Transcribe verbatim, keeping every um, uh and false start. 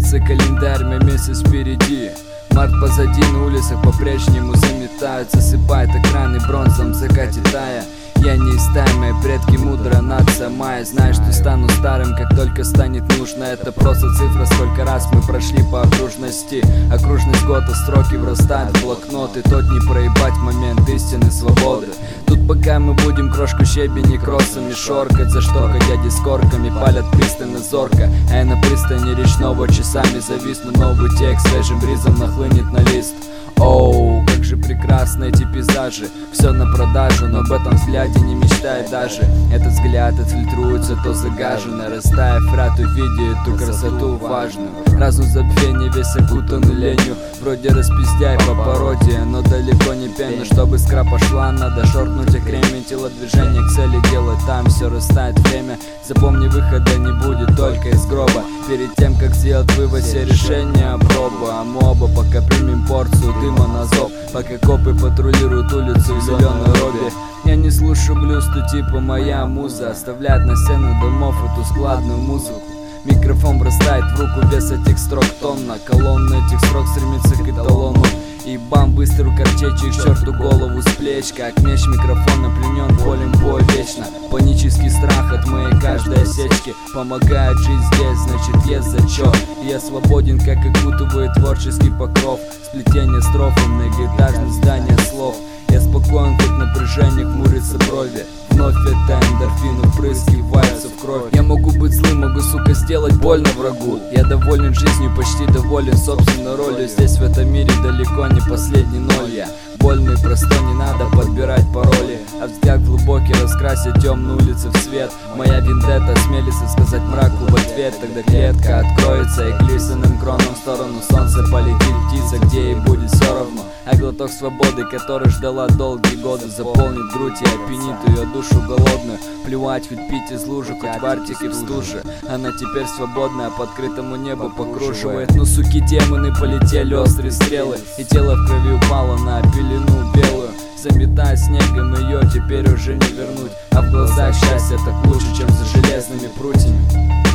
Крутится календарь, мой месяц впереди. Март позади, на улицах по-прежнему заметают, засыпает экраны бронзом в закате тая. Я не из тайм, предки мудро нация моя. Знаю, что стану старым, как только станет нужно. Это просто цифра, сколько раз мы прошли по окружности. Окружность года, строки врастают в блокноты. Тот не проебать момент истины свободы. Тут пока мы будем крошку щебени кроссами шоркать. За шторкой дяди с корками палят пристально зорко. А я на пристани речного часами зависну. Новый текст свежим бризом нахлынет на лист. Оу, как же прекрасны эти пейзажи. Все на продажу, но об этом взгляде не мечтай даже. Этот взгляд отфильтруется, то загажено. Растаяв ряд, увидя эту красоту важную. Разум забвения весь окутан ленью. Вроде распиздяй по пародии, но далеко не пена. Чтобы искра пошла, надо шоркнуть окремень. Телодвижение к цели делать, там все растает время. Запомни, выхода не будет только из гроба. Перед тем, как сделать вывод, все решения проба. А моба, пока примем порцию дыма на зов. Пока копы патрулируют улицу в зеленой робе. Я не слушаю блюз, то типа моя муза оставляет на стенах домов эту складную музыку. Микрофон бросает в руку, вес этих строк тонна. Колонна этих строк стремится к эталону. И бам, быструю картечью к черту голову с плеч. Как меч микрофона пленен полем боя вечно. Панический страх от моей каждой осечки помогает жить здесь, значит есть зачет. И я свободен, как окутывает творческий покров. Сплетение строф и многоэтажных зданий слов. Я спокоен, как напряжение хмурится брови. Вновь это эндорфины впрыскиваются в кровь. Я могу быть злым, могу, сука, сделать больно врагу. Я доволен жизнью, почти доволен собственной ролью. Здесь в этом мире далеко не последний ноль. Я больно и просто, не надо подбирать пароли. А взгляд глубокий раскрасит темную улицу в свет. Моя вендетта смелится сказать мраку в ответ. Тогда клетка откроется и глиссаным кроном в сторону солнца полетит птица, где ей будет все равно. А глоток свободы, который ждала долгие годы, заполнит грудь и опьянит ее душу голодную. Плевать, хоть пить из лужи, хоть в Арктике в стуже. Она теперь свободная, по открытому небу покруживает. Ну, суки, демоны, полетели острые стрелы. И тело в крови упало на пелену белую. Заметая снегом, ее теперь уже не вернуть. А в глазах счастье так лучше, чем за железными прутьями.